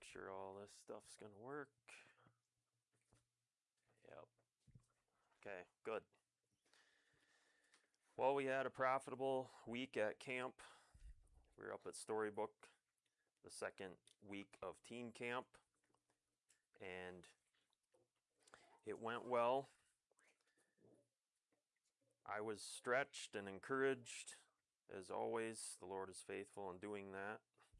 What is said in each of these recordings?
Make sure all this stuff's gonna work. Yep. Okay, good. Well, we had a profitable week at camp. We were up at Storybook the second week of teen camp, and it went well. I was stretched and encouraged. As always, the Lord is faithful in doing that.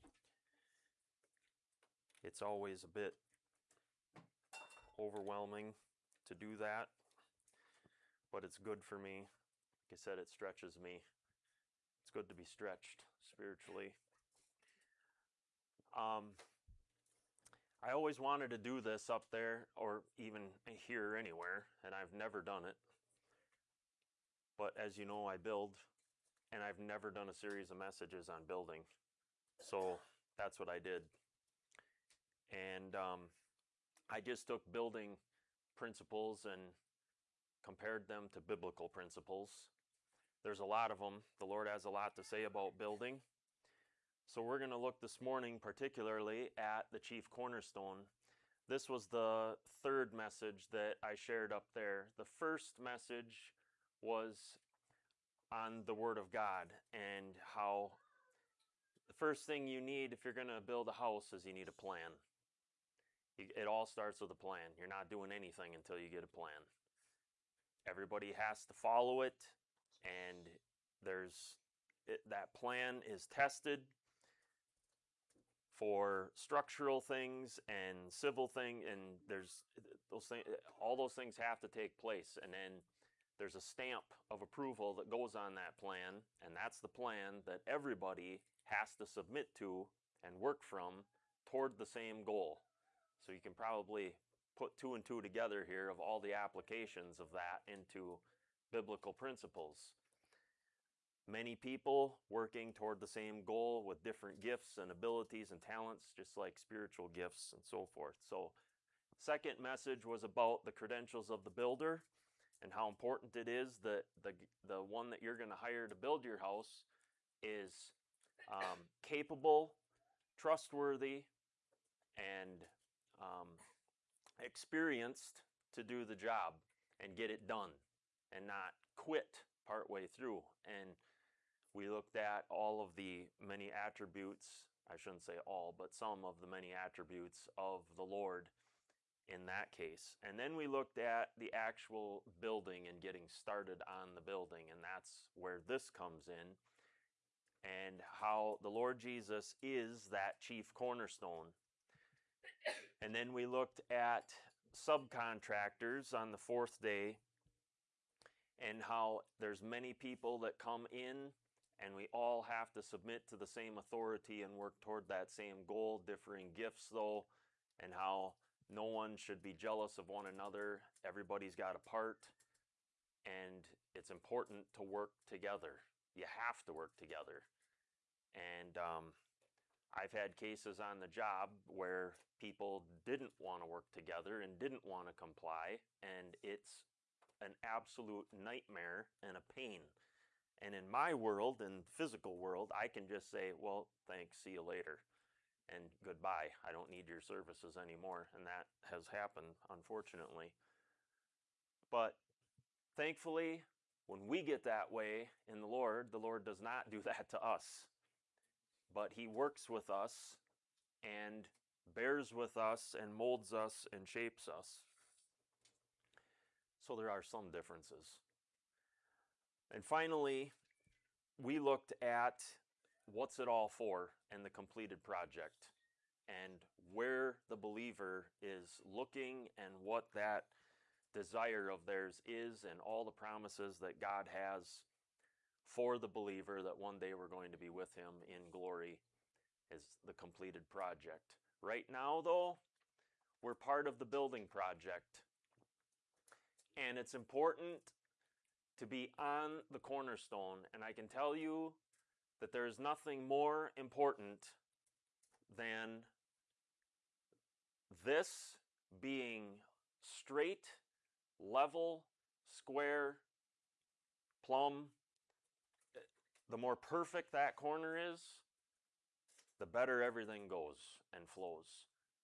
It's always a bit overwhelming to do that, but it's good for me. Like I said, it stretches me. It's good to be stretched spiritually. I always wanted to do this up there, or even here anywhere, and I've never done it. But as you know, I build, and I've never done a series of messages on building. So that's what I did. And I just took building principles and compared them to biblical principles. There's a lot of them. The Lord has a lot to say about building. So we're going to look this morning particularly at the chief cornerstone. This was the third message that I shared up there. The first message was on the Word of God and how the first thing you need if you're going to build a house is you need a plan. It all starts with a plan. You're not doing anything until you get a plan. Everybody has to follow it, and that plan is tested for structural things and civil things, and there's those things. All those things have to take place, and then there's a stamp of approval that goes on that plan, and that's the plan that everybody has to submit to and work from toward the same goal. So you can probably put two and two together here of all the applications of that into biblical principles. Many people working toward the same goal with different gifts and abilities and talents, just like spiritual gifts and so forth. So, second message was about the credentials of the builder and how important it is that the one that you're going to hire to build your house is capable, trustworthy, and experienced to do the job and get it done and not quit partway through. And we looked at all of the many attributes, I shouldn't say all, but some of the many attributes of the Lord in that case. And then we looked at the actual building and getting started on the building, and that's where this comes in, and how the Lord Jesus is that chief cornerstone. And then we looked at subcontractors on the fourth day and how there's many people that come in and we all have to submit to the same authority and work toward that same goal, differing gifts though, and how no one should be jealous of one another. Everybody's got a part, and it's important to work together. You have to work together. And I've had cases on the job where people didn't want to work together and didn't want to comply, and it's an absolute nightmare and a pain. And in my world, in the physical world, I can just say, well, thanks, see you later, and goodbye. I don't need your services anymore. And that has happened, unfortunately. But thankfully, when we get that way in the Lord does not do that to us. But He works with us and bears with us and molds us and shapes us. So there are some differences. And finally, we looked at what's it all for and the completed project and where the believer is looking and what that desire of theirs is and all the promises that God has for the believer that one day we're going to be with Him in glory is the completed project. Right now, though, we're part of the building project. And it's important to be on the cornerstone. And I can tell you that there is nothing more important than this being straight, level, square, plumb. The more perfect that corner is, the better everything goes and flows.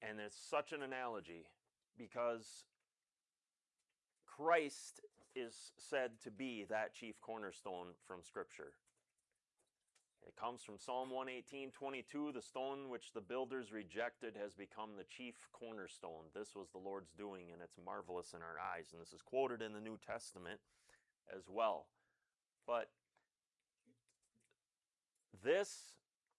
And it's such an analogy because Christ is said to be that chief cornerstone from Scripture. It comes from Psalm 118:22, the stone which the builders rejected has become the chief cornerstone. This was the Lord's doing, and it's marvelous in our eyes. And this is quoted in the New Testament as well. But this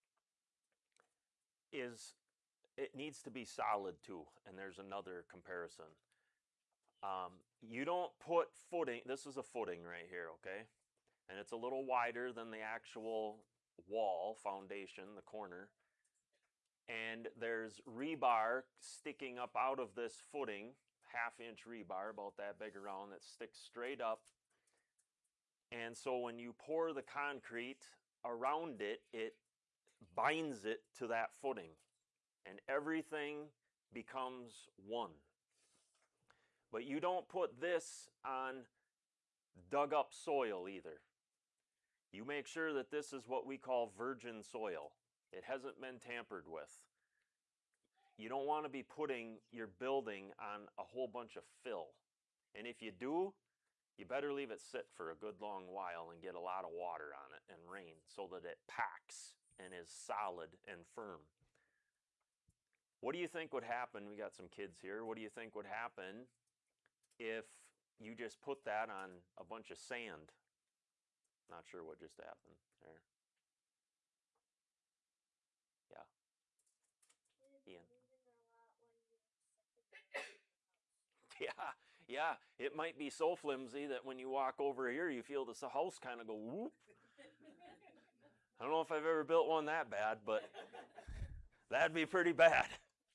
it needs to be solid too. And there's another comparison. You don't put footing, this is a footing right here, okay? And it's a little wider than the actual wall, foundation, the corner. And there's rebar sticking up out of this footing, half-inch rebar, about that big around, that sticks straight up. And so when you pour the concrete around it, it binds it to that footing. And everything becomes one. But you don't put this on dug up soil either. You make sure that this is what we call virgin soil. It hasn't been tampered with. You don't want to be putting your building on a whole bunch of fill. And if you do, you better leave it sit for a good long while and get a lot of water on it and rain so that it packs and is solid and firm. What do you think would happen? We got some kids here. What do you think would happen if you just put that on a bunch of sand? Not sure what just happened there. Yeah. Ian. Yeah. It might be so flimsy that when you walk over here, you feel this house kind of go whoop. I don't know if I've ever built one that bad, but that'd be pretty bad.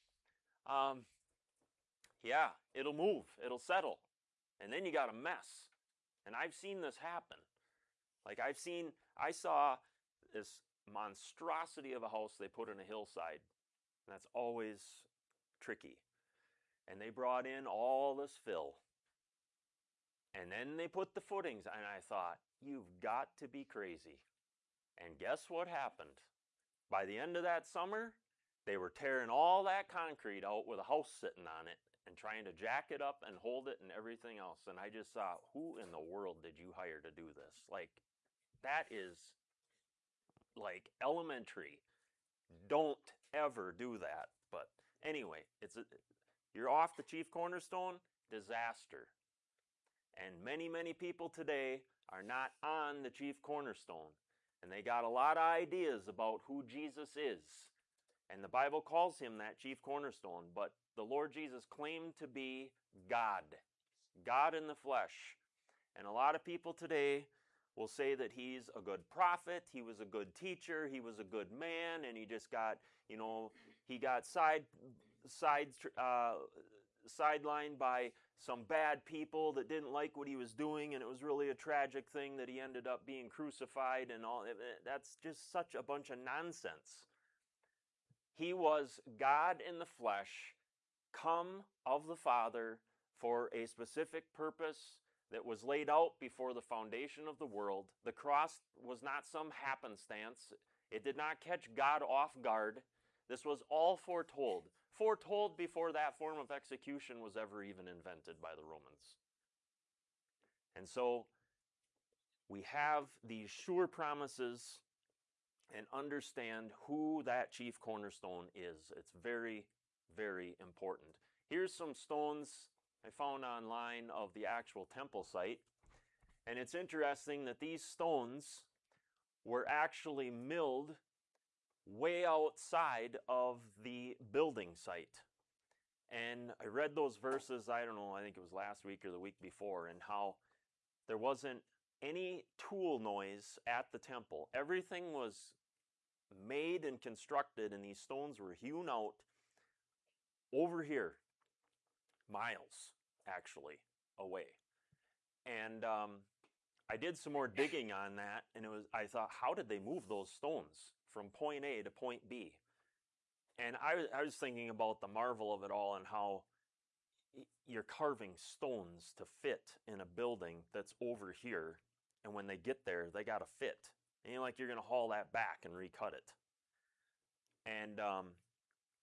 Yeah, it'll move. It'll settle. And then you got a mess. And I've seen this happen. Like I saw this monstrosity of a house they put in a hillside. And that's always tricky. And they brought in all this fill. And then they put the footings. And I thought, you've got to be crazy. And guess what happened? By the end of that summer, they were tearing all that concrete out with a house sitting on it and trying to jack it up and hold it and everything else. And I just thought, who in the world did you hire to do this? Like, that is like elementary. Don't ever do that. But anyway, you're off the chief cornerstone, disaster. And many, many people today are not on the chief cornerstone. And they got a lot of ideas about who Jesus is. And the Bible calls him that chief cornerstone. But the Lord Jesus claimed to be God. God in the flesh. And a lot of people today will say that he's a good prophet, he was a good teacher, he was a good man, and he just got, he got sidelined by some bad people that didn't like what he was doing, and it was really a tragic thing that he ended up being crucified and all. That's just such a bunch of nonsense. He was God in the flesh, come of the Father for a specific purpose that was laid out before the foundation of the world. The cross was not some happenstance. It did not catch God off guard. This was all foretold. Foretold before that form of execution was ever even invented by the Romans. And so we have these sure promises and understand who that chief cornerstone is. It's very, very important. Here's some stones I found online of the actual temple site. And it's interesting that these stones were actually milled way outside of the building site. And I read those verses, I don't know, I think it was last week or the week before, and how there wasn't any tool noise at the temple. Everything was made and constructed, and these stones were hewn out over here, miles actually away. And I did some more digging on that, and I thought, how did they move those stones from point A to point B? And I was thinking about the marvel of it all and how you're carving stones to fit in a building that's over here, and when they get there, they got to fit. Ain't like you're going to haul that back and recut it. And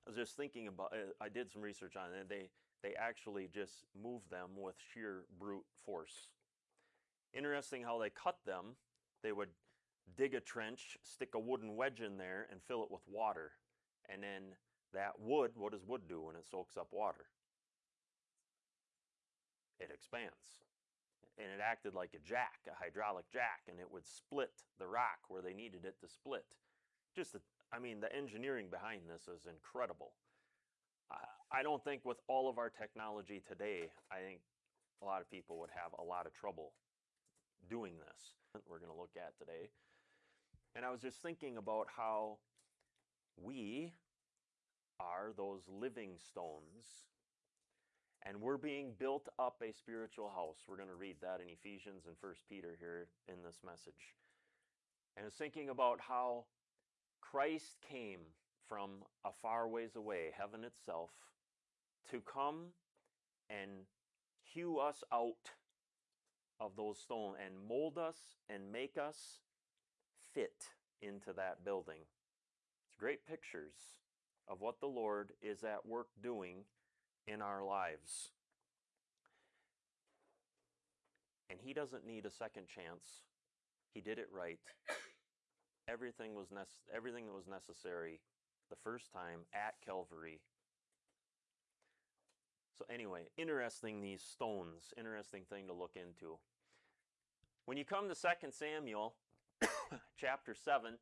I was just thinking about, I did some research on it. They actually just moved them with sheer brute force. Interesting how they cut them. They would dig a trench, stick a wooden wedge in there, and fill it with water. And then that wood, what does wood do when it soaks up water? It expands. And it acted like a jack, a hydraulic jack, and it would split the rock where they needed it to split. I mean, the engineering behind this is incredible. I don't think with all of our technology today, I think a lot of people would have a lot of trouble doing this. We're going to look at today. And I was just thinking about how we are those living stones, and we're being built up a spiritual house. We're going to read that in Ephesians and 1 Peter here in this message. And I was thinking about how Christ came from a far ways away, heaven itself, to come and hew us out of those stones and mold us and make us fit into that building. It's great pictures of what the Lord is at work doing in our lives. And he doesn't need a second chance. He did it right. Everything that was necessary the first time at Calvary. So anyway, interesting, these stones, interesting thing to look into. When you come to 2 Samuel chapter 7,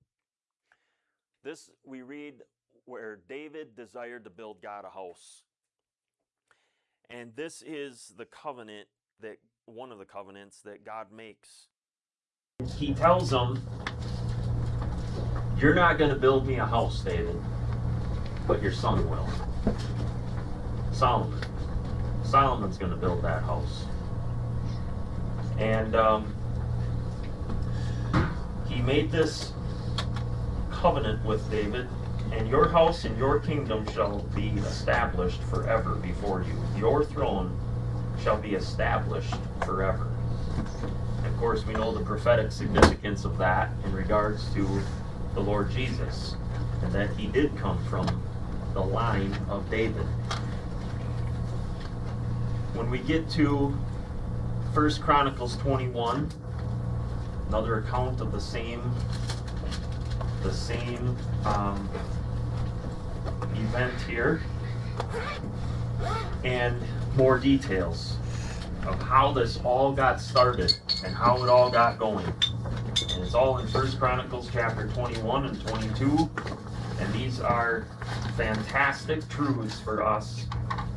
this we read where David desired to build God a house. And this is the covenant, that one of the covenants that God makes. He tells him, you're not going to build me a house, David, but your son will. Solomon. Solomon's going to build that house. And he made this covenant with David, and your house and your kingdom shall be established forever before you. Your throne shall be established forever. And of course, we know the prophetic significance of that in regards to the Lord Jesus, and that he did come from the line of David. When we get to 1 Chronicles 21, another account of the same event here, and more details of how this all got started and how it all got going. And it's all in 1 Chronicles chapter 21 and 22, and these are fantastic truths for us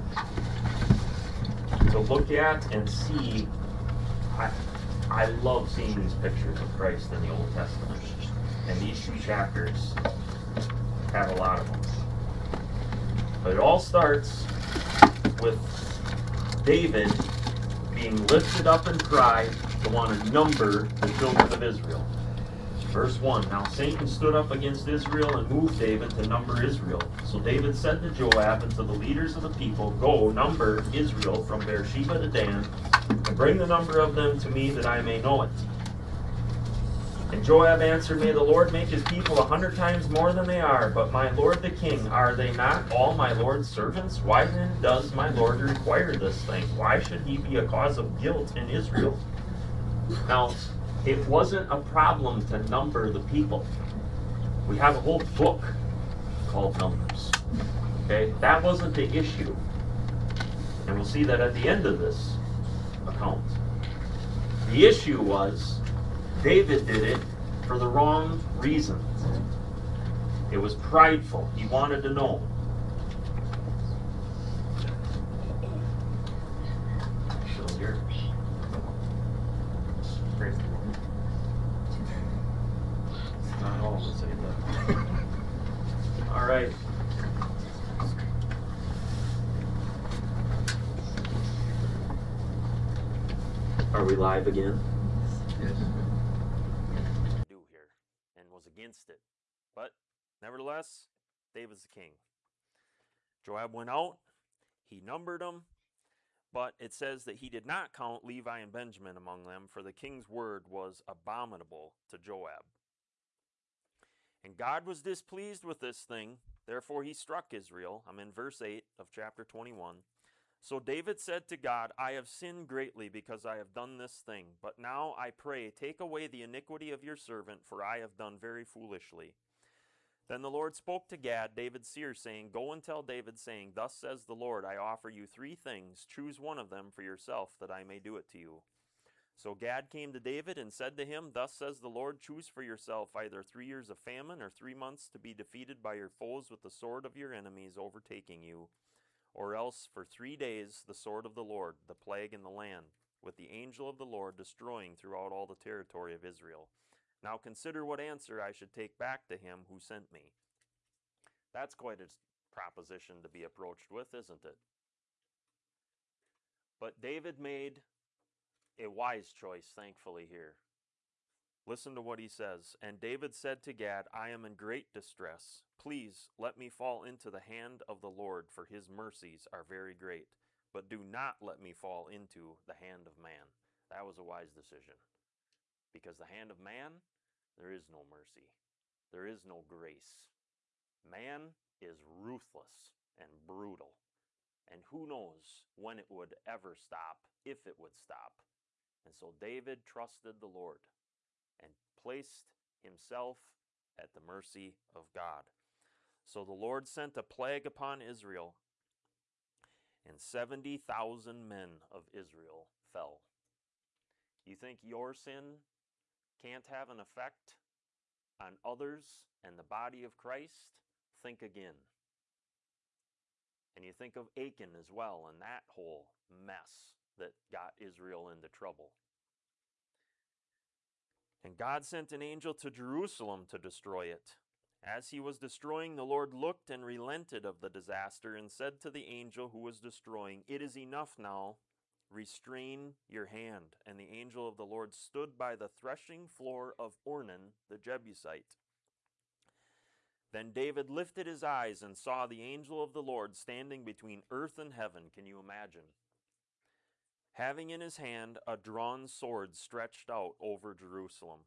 to look at and see. I love seeing these pictures of Christ in the Old Testament, and these two chapters have a lot of them. But it all starts with David being lifted up in pride to want to number the children of Israel. Verse 1, now Satan stood up against Israel and moved David to number Israel. So David said to Joab and to the leaders of the people, go, number Israel from Beersheba to Dan, and bring the number of them to me that I may know it. And Joab answered, may the Lord make his people 100 times more than they are, but my lord the king, are they not all my lord's servants? Why then does my lord require this thing? Why should he be a cause of guilt in Israel? Now, it wasn't a problem to number the people. We have a whole book called Numbers. Okay, that wasn't the issue. And we'll see that at the end of this account. The issue was David did it for the wrong reasons. It was prideful. He wanted to know. Not all would say that. All right. Are we live again? Yes. Do here, and was against it, but nevertheless, David's the king. Joab went out. He numbered them. But it says that he did not count Levi and Benjamin among them, for the king's word was abominable to Joab. And God was displeased with this thing Therefore he struck Israel. I'm in verse 8 of chapter 21. So David said to God, I have sinned greatly because I have done this thing. But now I pray, take away the iniquity of your servant, for I have done very foolishly. Then the Lord spoke to Gad, David's seer, saying, Go and tell David, saying, Thus says the Lord, I offer you 3 things. Choose one of them for yourself, that I may do it to you. So Gad came to David and said to him, Thus says the Lord, choose for yourself either 3 years of famine or 3 months to be defeated by your foes with the sword of your enemies overtaking you, or else for 3 days the sword of the Lord, the plague in the land, with the angel of the Lord destroying throughout all the territory of Israel. Now consider what answer I should take back to him who sent me. That's quite a proposition to be approached with, isn't it? But David made a wise choice, thankfully, here. Listen to what he says. And David said to Gad, I am in great distress. Please let me fall into the hand of the Lord, for his mercies are very great. But do not let me fall into the hand of man. That was a wise decision. Because the hand of man, there is no mercy. There is no grace. Man is ruthless and brutal. And who knows when it would ever stop, if it would stop. And so David trusted the Lord and placed himself at the mercy of God. So the Lord sent a plague upon Israel, and 70,000 men of Israel fell. You think your sin can't have an effect on others and the body of Christ? Think again. And you think of Achan as well, and that whole mess that got Israel into trouble. And God sent an angel to Jerusalem to destroy it. As he was destroying, the Lord looked and relented of the disaster and said to the angel who was destroying, It is enough now. Restrain your hand. And the angel of the Lord stood by the threshing floor of Ornan the Jebusite. Then David lifted his eyes and saw the angel of the Lord standing between earth and heaven. Can you imagine? Having in his hand a drawn sword stretched out over Jerusalem.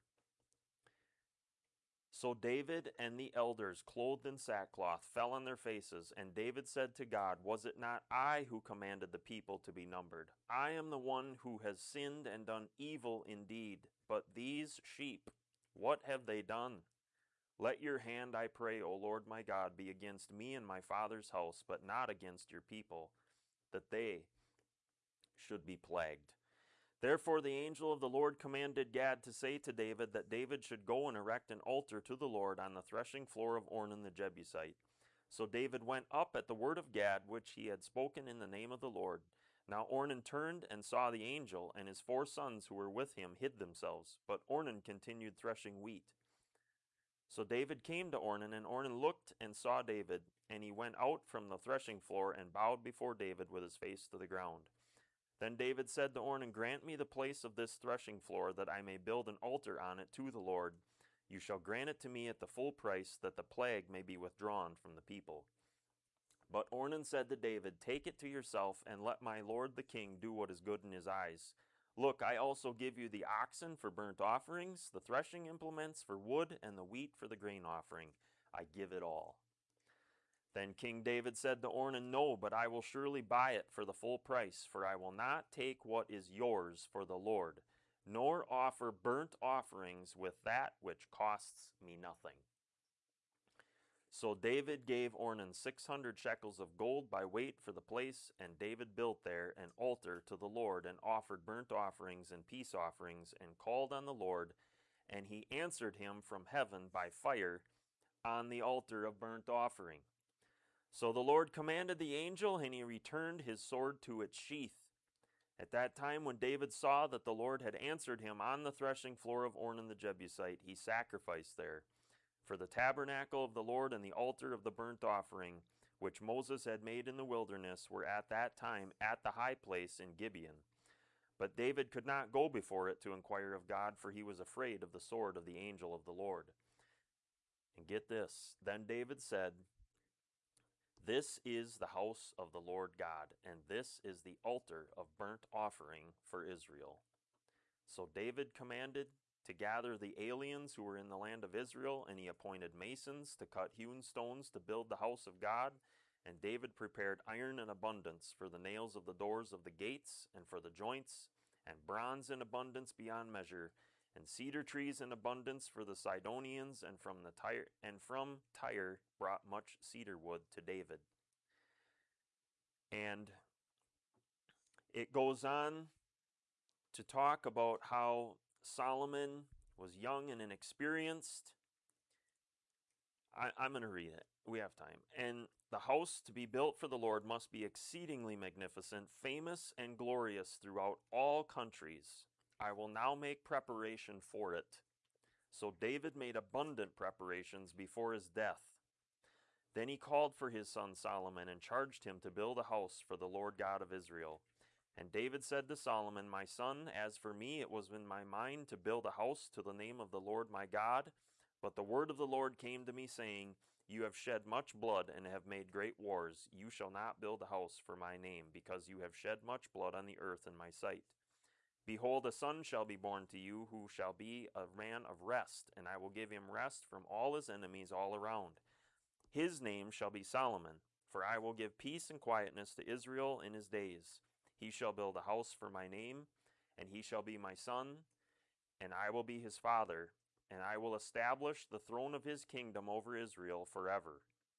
So David and the elders, clothed in sackcloth, fell on their faces, and David said to God, Was it not I who commanded the people to be numbered? I am the one who has sinned and done evil indeed. But these sheep, what have they done? Let your hand, I pray, O Lord my God, be against me and my father's house, but not against your people, that they should be plagued. Therefore the angel of the Lord commanded Gad to say to David that David should go and erect an altar to the Lord on the threshing floor of Ornan the Jebusite. So David went up at the word of Gad, which he had spoken in the name of the Lord. Now Ornan turned and saw the angel, and his 4 sons who were with him hid themselves, but Ornan continued threshing wheat. So David came to Ornan, and Ornan looked and saw David, and he went out from the threshing floor and bowed before David with his face to the ground. Then David said to Ornan, Grant me the place of this threshing floor, that I may build an altar on it to the Lord. You shall grant it to me at the full price, that the plague may be withdrawn from the people. But Ornan said to David, Take it to yourself, and let my lord the king do what is good in his eyes. Look, I also give you the oxen for burnt offerings, the threshing implements for wood, and the wheat for the grain offering. I give it all. Then King David said to Ornan, No, but I will surely buy it for the full price, for I will not take what is yours for the Lord, nor offer burnt offerings with that which costs me nothing. So David gave Ornan 600 shekels of gold by weight for the place, and David built there an altar to the Lord, and offered burnt offerings and peace offerings, and called on the Lord, and he answered him from heaven by fire on the altar of burnt offering. So the Lord commanded the angel, and he returned his sword to its sheath. At that time, when David saw that the Lord had answered him on the threshing floor of Ornan the Jebusite, he sacrificed there. For the tabernacle of the Lord and the altar of the burnt offering, which Moses had made in the wilderness, were at that time at the high place in Gibeon. But David could not go before it to inquire of God, for he was afraid of the sword of the angel of the Lord. And get this, then David said, This is the house of the Lord God, and this is the altar of burnt offering for Israel. So David commanded to gather the aliens who were in the land of Israel, and he appointed masons to cut hewn stones to build the house of God. And David prepared iron in abundance for the nails of the doors of the gates and for the joints, and bronze in abundance beyond measure, and cedar trees in abundance for the Sidonians, and from Tyre brought much cedar wood to David. And it goes on to talk about how Solomon was young and inexperienced. I'm going to read it. We have time. And the house to be built for the Lord must be exceedingly magnificent, famous and glorious throughout all countries. I will now make preparation for it. So David made abundant preparations before his death. Then he called for his son Solomon and charged him to build a house for the Lord God of Israel. And David said to Solomon, My son, as for me, it was in my mind to build a house to the name of the Lord my God. But the word of the Lord came to me, saying, You have shed much blood and have made great wars. You shall not build a house for my name, because you have shed much blood on the earth in my sight. Behold, a son shall be born to you, who shall be a man of rest, and I will give him rest from all his enemies all around. His name shall be Solomon, for I will give peace and quietness to Israel in his days. He shall build a house for my name, and he shall be my son, and I will be his father, and I will establish the throne of his kingdom over Israel forever.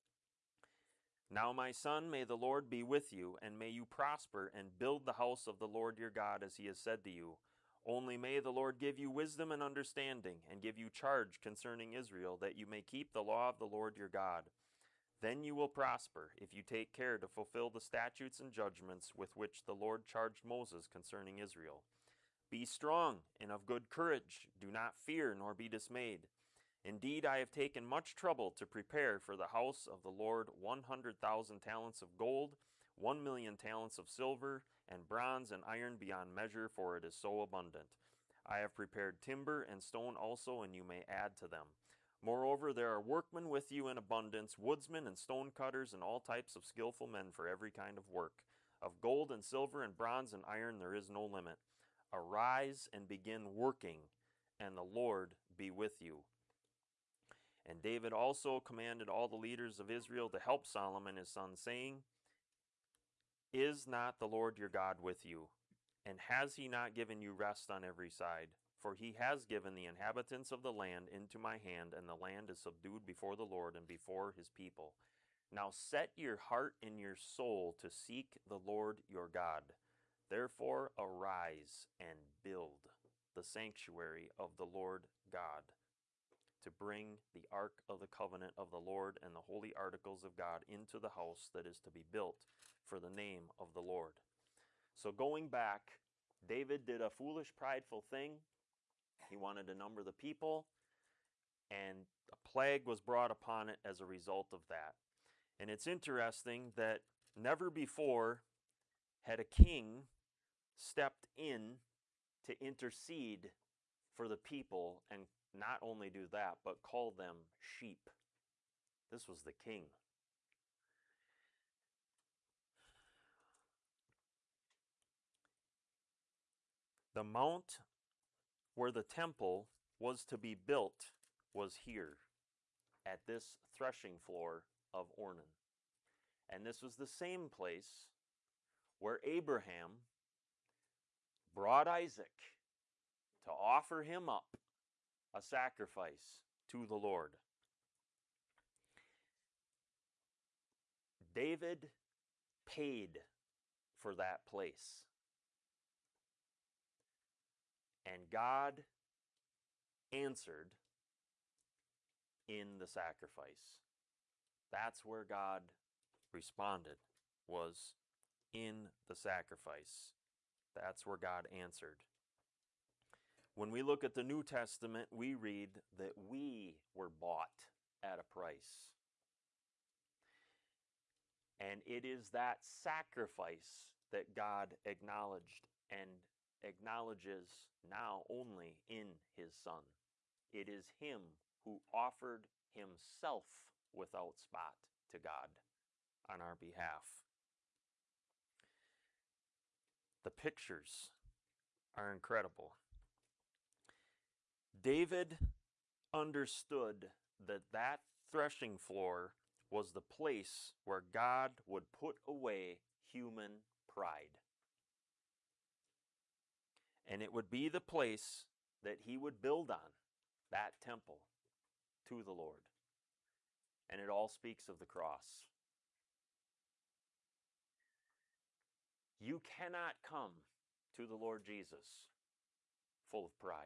Now, my son, may the Lord be with you, and may you prosper and build the house of the Lord your God as he has said to you. Only may the Lord give you wisdom and understanding, and give you charge concerning Israel, that you may keep the law of the Lord your God. Then you will prosper, if you take care to fulfill the statutes and judgments with which the Lord charged Moses concerning Israel. Be strong and of good courage. Do not fear nor be dismayed. Indeed, I have taken much trouble to prepare for the house of the Lord 100,000 talents of gold, 1,000,000 talents of silver, and bronze and iron beyond measure, for it is so abundant. I have prepared timber and stone also, and you may add to them. Moreover, there are workmen with you in abundance, woodsmen and stone cutters, and all types of skillful men for every kind of work. Of gold and silver and bronze and iron there is no limit. Arise and begin working, and the Lord be with you. And David also commanded all the leaders of Israel to help Solomon his son, saying, Is not the Lord your God with you? And has he not given you rest on every side? For he has given the inhabitants of the land into my hand, and the land is subdued before the Lord and before his people. Now set your heart and your soul to seek the Lord your God. Therefore arise and build the sanctuary of the Lord God, to bring the ark of the covenant of the Lord and the holy articles of God into the house that is to be built for the name of the Lord. So going back, David did a foolish, prideful thing. He wanted to number the people, and a plague was brought upon it as a result of that. And it's interesting that never before had a king stepped in to intercede for the people, and not only do that, but call them sheep. This was the king. The mount where the temple was to be built was here, at this threshing floor of Ornan. And this was the same place where Abraham brought Isaac to offer him up a sacrifice to the Lord. David paid for that place. And God answered in the sacrifice. That's where God responded, was in the sacrifice. That's where God answered. When we look at the New Testament, we read that we were bought at a price. And it is that sacrifice that God acknowledged and acknowledges now only in his Son. It is him who offered himself without spot to God on our behalf. The pictures are incredible. David understood that that threshing floor was the place where God would put away human pride. And it would be the place that he would build on, that temple, to the Lord. And it all speaks of the cross. You cannot come to the Lord Jesus full of pride.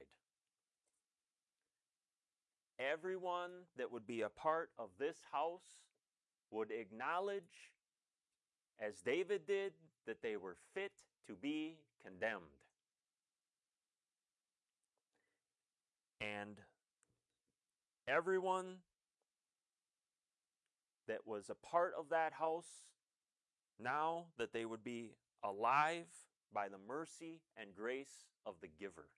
Everyone that would be a part of this house would acknowledge, as David did, that they were fit to be condemned. And everyone that was a part of that house, now that they would be alive by the mercy and grace of the giver.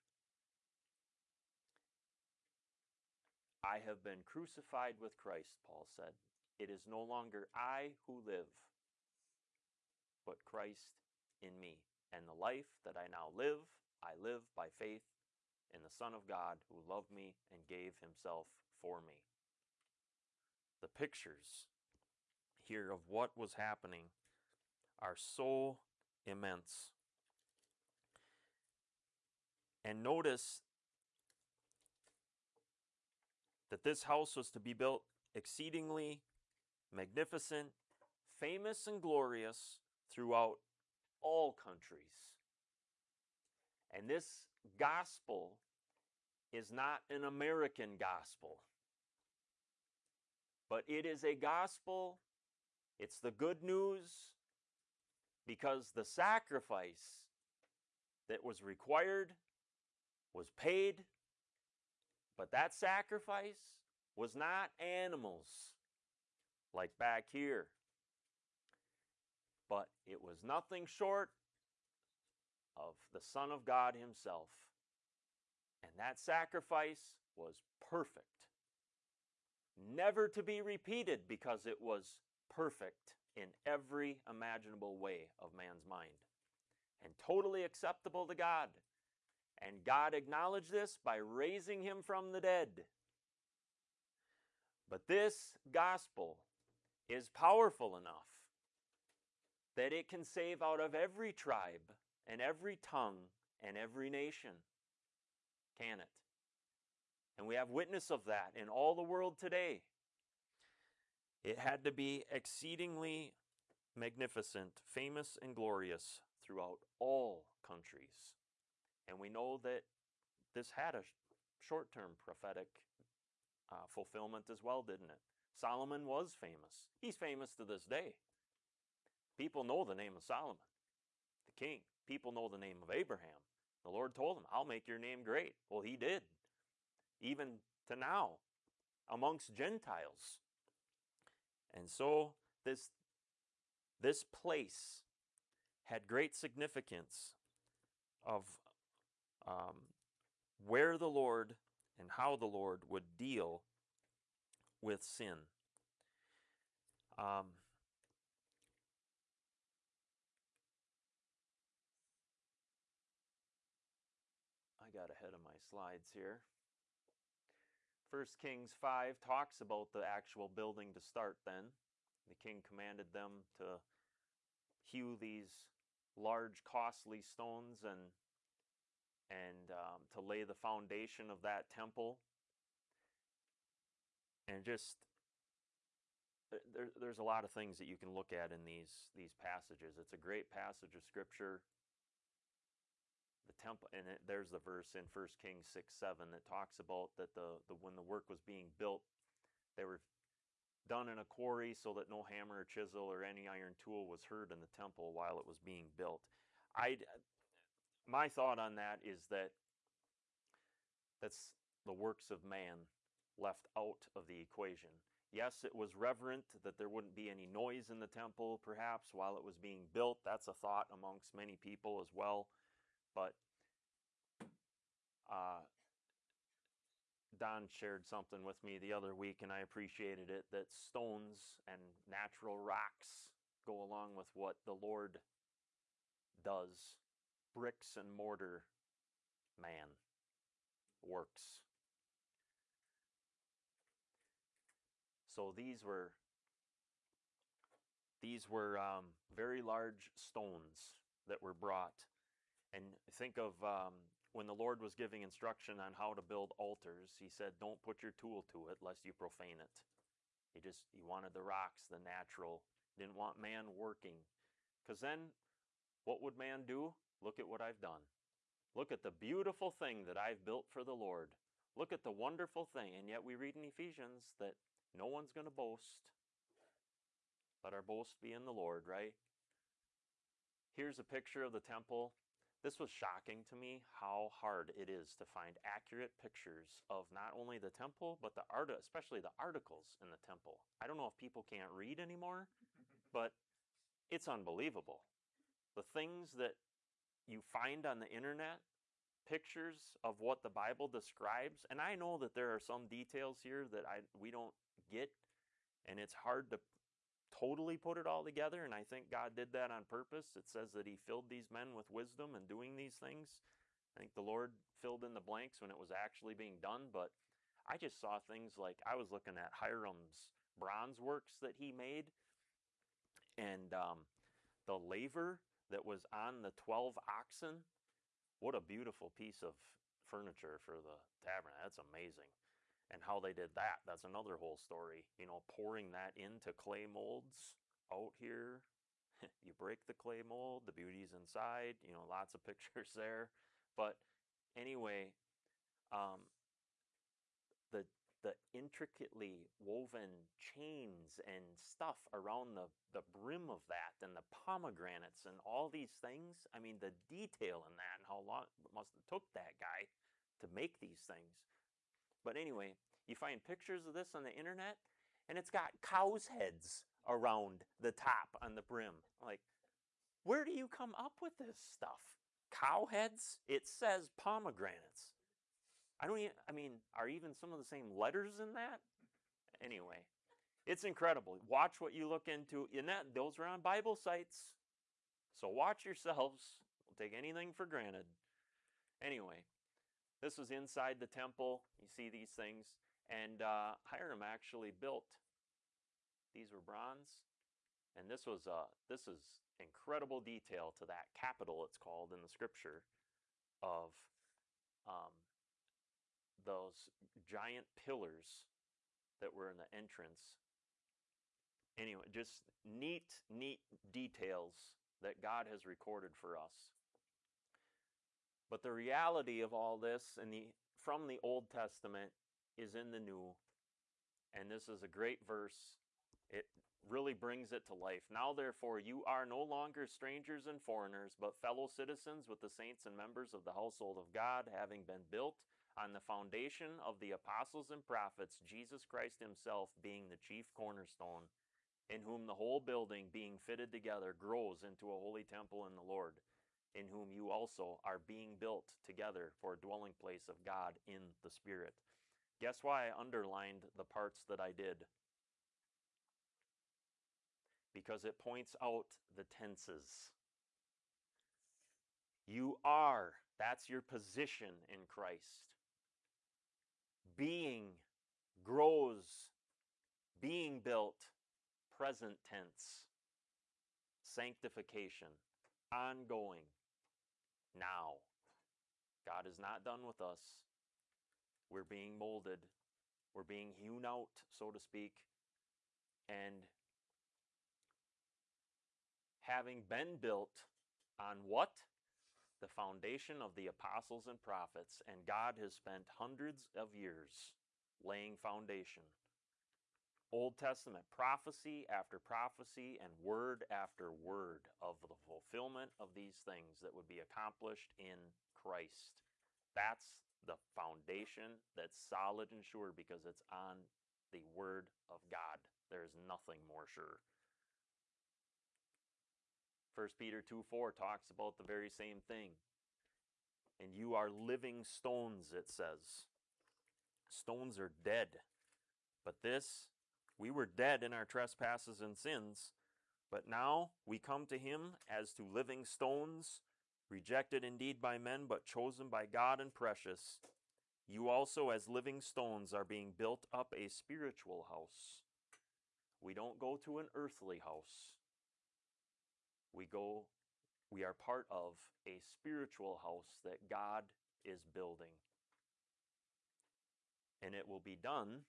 I have been crucified with Christ, Paul said. It is no longer I who live, but Christ in me. And the life that I now live, I live by faith in the Son of God who loved me and gave himself for me. The pictures here of what was happening are so immense. And notice that this house was to be built exceedingly magnificent, famous and glorious throughout all countries. And this gospel is not an American gospel, but it is a gospel. It's the good news because the sacrifice that was required was paid, but that sacrifice was not animals like back here, but it was nothing short of the Son of God himself. And that sacrifice was perfect, never to be repeated because it was perfect in every imaginable way of man's mind and totally acceptable to God. And God acknowledged this by raising him from the dead. But this gospel is powerful enough that it can save out of every tribe and every tongue and every nation. Can it? And we have witness of that in all the world today. It had to be exceedingly magnificent, famous, and glorious throughout all countries. And we know that this had a short-term prophetic fulfillment as well, didn't it? Solomon was famous. He's famous to this day. People know the name of Solomon, the king. People know the name of Abraham. The Lord told him, I'll make your name great. Well, he did. Even to now, amongst Gentiles. And so this place had great significance of where the Lord and how the Lord would deal with sin. I got ahead of my slides here. 1 Kings 5 talks about the actual building to start then. The king commanded them to hew these large, costly stones and to lay the foundation of that temple. And just, there's a lot of things that you can look at in these passages. It's a great passage of Scripture. The temple, and there's the verse in 1 Kings 6:7 that talks about that when the work was being built, they were done in a quarry so that no hammer or chisel or any iron tool was heard in the temple while it was being built. My thought on that is that that's the works of man left out of the equation. Yes, it was reverent that there wouldn't be any noise in the temple, perhaps, while it was being built. That's a thought amongst many people as well. But Don shared something with me the other week, and I appreciated it, that stones and natural rocks go along with what the Lord does. Bricks and mortar, man, works. So these were very large stones that were brought. And think of when the Lord was giving instruction on how to build altars, he said, don't put your tool to it lest you profane it. He wanted the rocks, the natural, didn't want man working. Because then what would man do? Look at what I've done. Look at the beautiful thing that I've built for the Lord. Look at the wonderful thing. And yet we read in Ephesians that no one's going to boast. Let our boast be in the Lord, right? Here's a picture of the temple. This was shocking to me how hard it is to find accurate pictures of not only the temple, but the art, especially the articles in the temple. I don't know if people can't read anymore, but it's unbelievable. The things that you find on the internet, pictures of what the Bible describes, and I know that there are some details here that we don't get, and it's hard to totally put it all together, and I think God did that on purpose. It says that he filled these men with wisdom in doing these things. I think the Lord filled in the blanks when it was actually being done, but I just saw things like, I was looking at Hiram's bronze works that he made, and the laver that was on the 12 oxen. What a beautiful piece of furniture for the tabernacle. That's amazing. And how they did that, that's another whole story. You know, pouring that into clay molds out here. You break the clay mold, the beauty's inside, you know, lots of pictures there. But anyway, um, the the intricately woven chains and stuff around the brim of that, and the pomegranates and all these things. I mean, the detail in that and how long it must have took that guy to make these things. But anyway, you find pictures of this on the internet, and it's got cows' heads around the top on the brim. Like, where do you come up with this stuff? Cow heads? It says pomegranates. I mean, are even some of the same letters in that? Anyway, it's incredible. Watch what you look into. Those are on Bible sites. So watch yourselves. Don't take anything for granted. Anyway, this was inside the temple. You see these things. And Hiram actually built. These were bronze. And this is incredible detail to that capital, it's called in the scripture, of um, those giant pillars that were in the entrance. Anyway, just neat details that God has recorded for us. But the reality of all this from the Old Testament is in the New. And this is a great verse. It really brings it to life. Now, therefore, you are no longer strangers and foreigners, but fellow citizens with the saints and members of the household of God, having been built on the foundation of the apostles and prophets, Jesus Christ himself being the chief cornerstone, in whom the whole building, being fitted together, grows into a holy temple in the Lord, in whom you also are being built together for a dwelling place of God in the Spirit. Guess why I underlined the parts that I did? Because it points out the tenses. You are, that's your position in Christ. Being grows, being built, present tense. Sanctification, ongoing, now. God is not done with us. We're being molded. We're being hewn out, so to speak. And having been built on what? The foundation of the apostles and prophets. And God has spent hundreds of years laying foundation. Old Testament prophecy after prophecy and word after word of the fulfillment of these things that would be accomplished in Christ. That's the foundation that's solid and sure because it's on the Word of God. There's nothing more sure. 1 Peter 2:4 talks about the very same thing. And you are living stones, it says. Stones are dead. But we were dead in our trespasses and sins, but now we come to him as to living stones, rejected indeed by men, but chosen by God and precious. You also, as living stones, are being built up a spiritual house We don't go to an earthly house. We are part of a spiritual house that God is building. And it will be done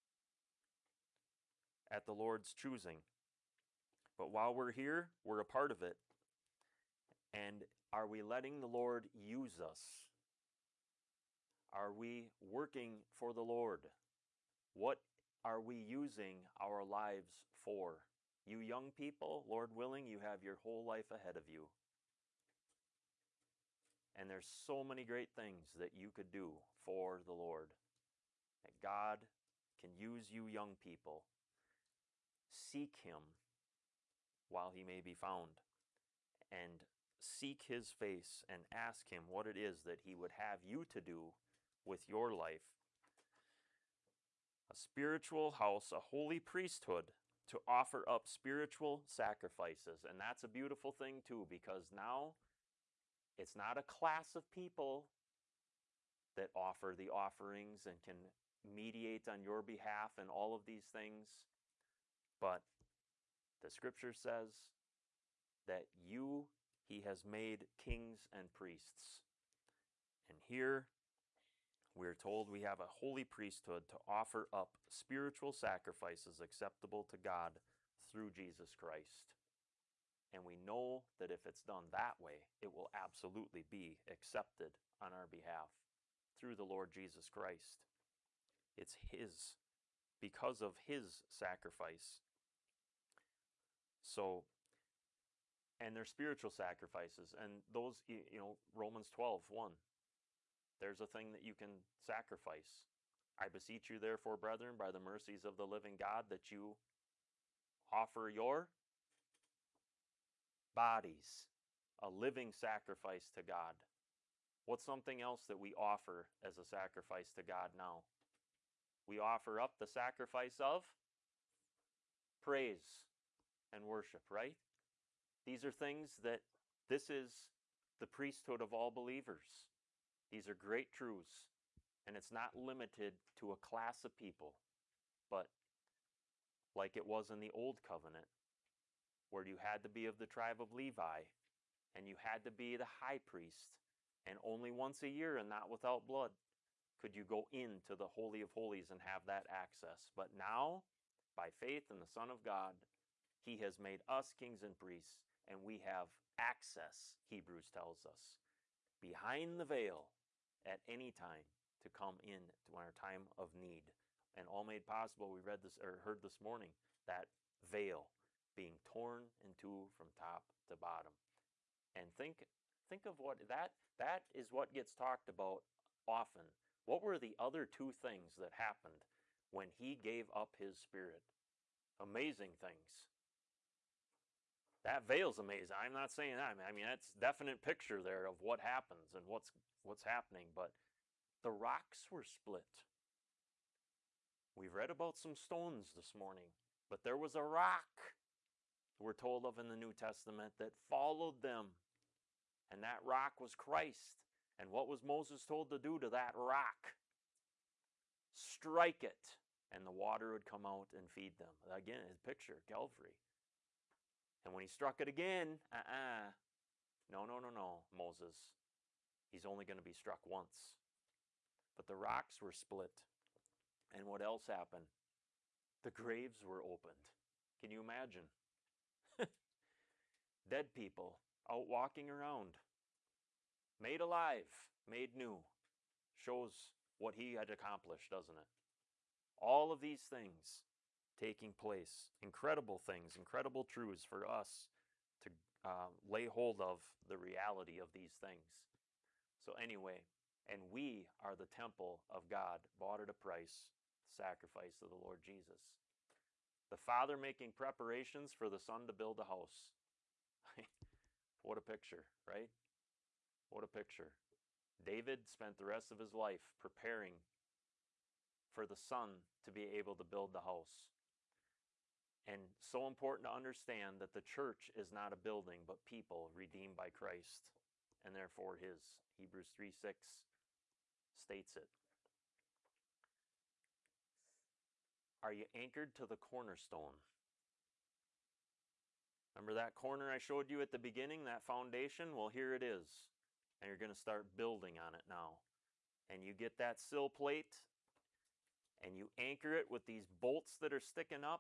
at the Lord's choosing. But while we're here, we're a part of it. And are we letting the Lord use us? Are we working for the Lord? What are we using our lives for? You young people, Lord willing, you have your whole life ahead of you. And there's so many great things that you could do for the Lord. That God can use you young people. Seek Him while He may be found. And seek His face and ask Him what it is that He would have you to do with your life. A spiritual house, a holy priesthood to offer up spiritual sacrifices. And that's a beautiful thing too, because now it's not a class of people that offer the offerings and can mediate on your behalf and all of these things. But the scripture says that He has made kings and priests. And here we're told we have a holy priesthood to offer up spiritual sacrifices acceptable to God through Jesus Christ. And we know that if it's done that way, it will absolutely be accepted on our behalf through the Lord Jesus Christ. It's His, because of His sacrifice. So, and they're spiritual sacrifices. And those, Romans 12:1. There's a thing that you can sacrifice. I beseech you, therefore, brethren, by the mercies of the living God, that you offer your bodies a living sacrifice to God. What's something else that we offer as a sacrifice to God now? We offer up the sacrifice of praise and worship, right? These are things that this is the priesthood of all believers. These are great truths, and it's not limited to a class of people, but like it was in the Old Covenant, where you had to be of the tribe of Levi, and you had to be the high priest, and only once a year and not without blood could you go into the Holy of Holies and have that access. But now, by faith in the Son of God, He has made us kings and priests, and we have access, Hebrews tells us, behind the veil at any time to come in to our time of need. And all made possible, we read this or heard this morning, that veil being torn in two from top to bottom. And think of what that is what gets talked about often. What were the other two things that happened when He gave up His Spirit? Amazing things. That veil's amazing. I'm not saying that. I mean, that's a definite picture there of what happens and what's happening. But the rocks were split. We've read about some stones this morning, but there was a rock we're told of in the New Testament that followed them. And that rock was Christ. And what was Moses told to do to that rock? Strike it, and the water would come out and feed them. Again, his picture, Calvary. And when he struck it again, no, Moses. He's only going to be struck once. But the rocks were split. And what else happened? The graves were opened. Can you imagine? Dead people out walking around. Made alive, made new. Shows what He had accomplished, doesn't it? All of these things taking place. Incredible things, incredible truths for us to lay hold of the reality of these things. So anyway, and we are the temple of God, bought at a price, sacrifice of the Lord Jesus. The Father making preparations for the Son to build a house. What a picture, right? What a picture. David spent the rest of his life preparing for the Son to be able to build the house. And so important to understand that the church is not a building, but people redeemed by Christ, and therefore His. Hebrews 3:6 states it. Are you anchored to the cornerstone? Remember that corner I showed you at the beginning, that foundation? Well, here it is. And you're going to start building on it now. And you get that sill plate, and you anchor it with these bolts that are sticking up,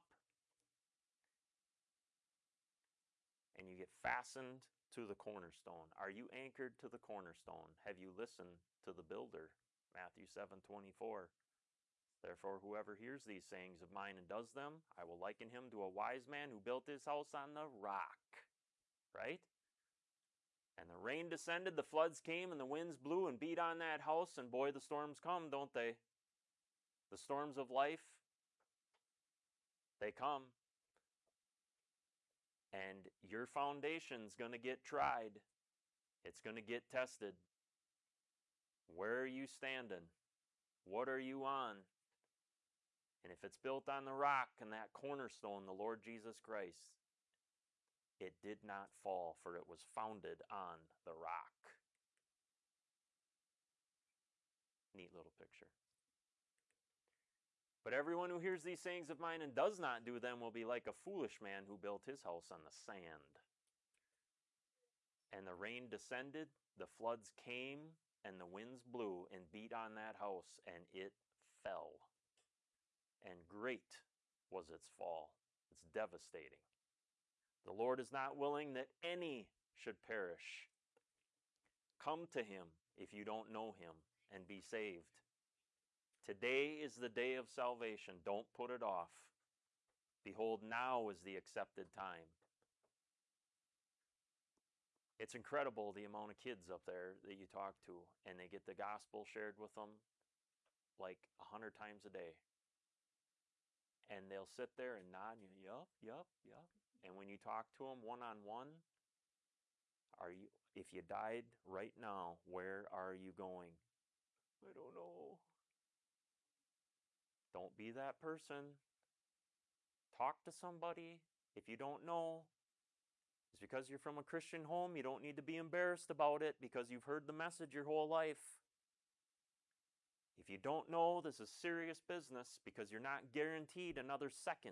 and you get fastened to the cornerstone. Are you anchored to the cornerstone? Have you listened to the builder? Matthew 7:24. Therefore, whoever hears these sayings of mine and does them, I will liken him to a wise man who built his house on the rock. Right? And the rain descended, the floods came, and the winds blew and beat on that house, and boy, the storms come, don't they? The storms of life, they come. And your foundation's going to get tried. It's going to get tested. Where are you standing? What are you on? And if it's built on the rock and that cornerstone, the Lord Jesus Christ, it did not fall, for it was founded on the rock. Neat little picture. But everyone who hears these sayings of mine and does not do them will be like a foolish man who built his house on the sand. And the rain descended, the floods came, and the winds blew and beat on that house, and it fell. And great was its fall. It's devastating. The Lord is not willing that any should perish. Come to him if you don't know him and be saved. Today is the day of salvation. Don't put it off. Behold, now is the accepted time. It's incredible the amount of kids up there that you talk to, and they get the gospel shared with them like 100 times a day. And they'll sit there and nod, and yup. And when you talk to them one-on-one, if you died right now, where are you going? I don't know. Don't be that person. Talk to somebody. If you don't know, it's because you're from a Christian home. You don't need to be embarrassed about it because you've heard the message your whole life. If you don't know, this is serious business because you're not guaranteed another second.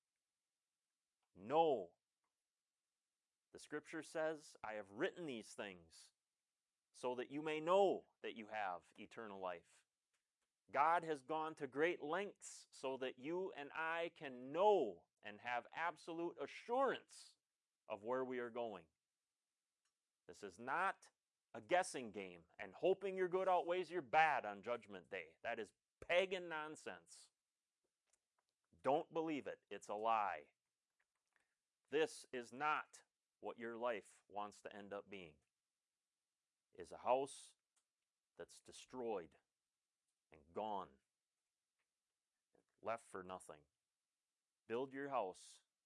Know. The scripture says, I have written these things so that you may know that you have eternal life. God has gone to great lengths so that you and I can know and have absolute assurance of where we are going. This is not a guessing game and hoping your good outweighs your bad on Judgment Day. That is pagan nonsense. Don't believe it. It's a lie. This is not what your life wants to end up being. Is a house that's destroyed and gone, left for nothing. Build your house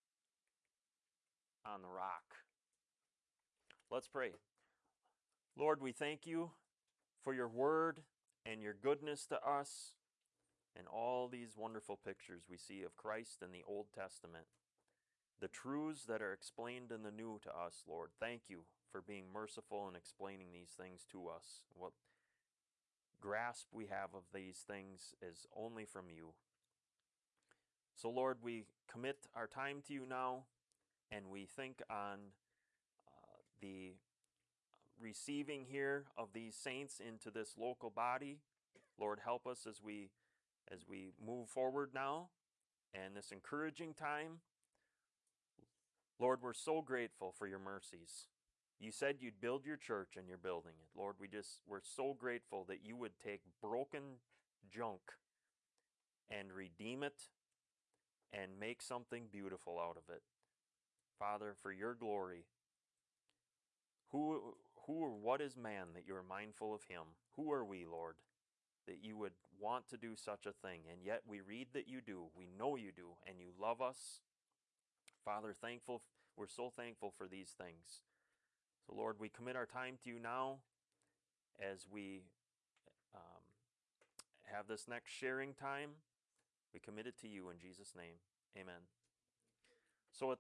on the rock. Let's pray. Lord, we thank you for your word and your goodness to us and all these wonderful pictures we see of Christ in the Old Testament. The truths that are explained in the New to us, Lord. Thank you for being merciful and explaining these things to us. What grasp we have of these things is only from you. So, Lord, we commit our time to you now, and we think on the receiving here of these saints into this local body. Lord, help us as we move forward now and this encouraging time. Lord, we're so grateful for your mercies. You said you'd build your church and you're building it. Lord, we're so grateful that you would take broken junk and redeem it and make something beautiful out of it. Father, for your glory, who or what is man that you are mindful of him? Who are we, Lord, that you would want to do such a thing? And yet we read that you do. We know you do, and you love us. Father, we're so thankful for these things. So, Lord, we commit our time to you now as we have this next sharing time. We commit it to you in Jesus' name. Amen. So